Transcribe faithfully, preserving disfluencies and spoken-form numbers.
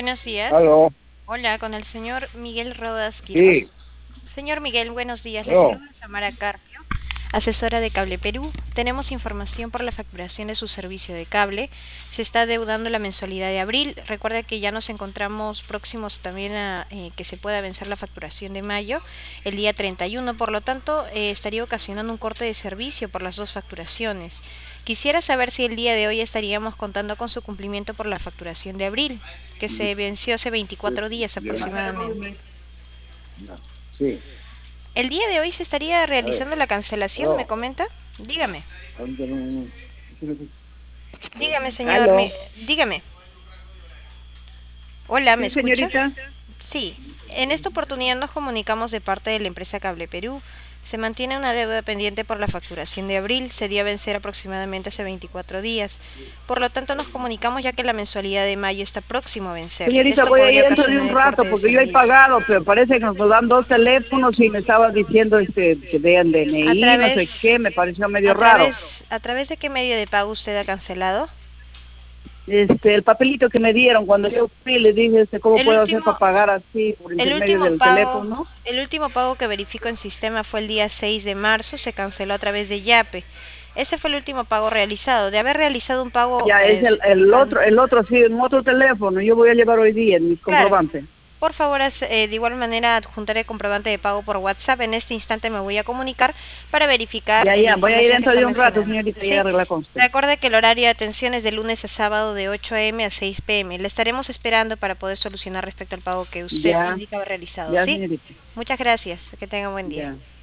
Buenos días. Aló, Hola, con el señor Miguel Rodas sí, Quiroz. Señor Miguel, buenos días. Le no, saluda Samara Carpio, asesora de Cable Perú. Tenemos información por la facturación de su servicio de cable. Se está deudando la mensualidad de abril. Recuerda que ya nos encontramos próximos también a eh, que se pueda vencer la facturación de mayo el día treinta y uno. Por lo tanto, eh, estaría ocasionando un corte de servicio por las dos facturaciones. Quisiera saber si el día de hoy estaríamos contando con su cumplimiento por la facturación de abril, que se venció hace veinticuatro días ya, aproximadamente. ya, sí, El día de hoy se estaría a ver, realizando la cancelación, ¿me aló, comenta? Dígame. ahorita no- Dígame, señor. aló, Mi- dígame. Hola, ¿me Sí, escucha? señorita. Sí. En esta oportunidad nos comunicamos de parte de la empresa Cable Perú. Se mantiene una deuda pendiente por la facturación de abril. Se dio a vencer aproximadamente hace veinticuatro días. Por lo tanto, nos comunicamos ya que la mensualidad de mayo está próximo a vencer. Señorita, Esto voy a ir podría dentro de ocasionar un el rato corte de porque yo he servicio. pagado, pero parece que nos dan dos teléfonos y me estaba diciendo este que vean A D N I, no sé qué, través, me pareció a medio raro. través, a través de qué medio de pago usted ha cancelado. Este, el papelito que me dieron cuando yo fui, le dije, este, ¿cómo El puedo hacer último, para pagar así por el intermedio último del pago, teléfono? el último pago que verifico en sistema fue el día seis de marzo, se canceló a través de Yape. Ese fue el último pago realizado. De haber realizado un pago, Ya es eh, el, el an- otro, el otro sí, en otro teléfono. Yo voy a llevar hoy día en mi claro. comprobante. Por favor, haz, eh, de igual manera adjuntar el comprobante de pago por WhatsApp. En este instante me voy a comunicar para verificar Ya, eh, la ya, voy a ir información que dentro está de un rato, mencionando. señorita, y Sí. arregla con usted. Recuerde que el horario de atención es de lunes a sábado de ocho a m a seis p m. Le estaremos esperando para poder solucionar respecto al pago que usted Ya, indica haber realizado. ya, ¿Sí? señorita, Muchas gracias. Que tenga un buen día. ya.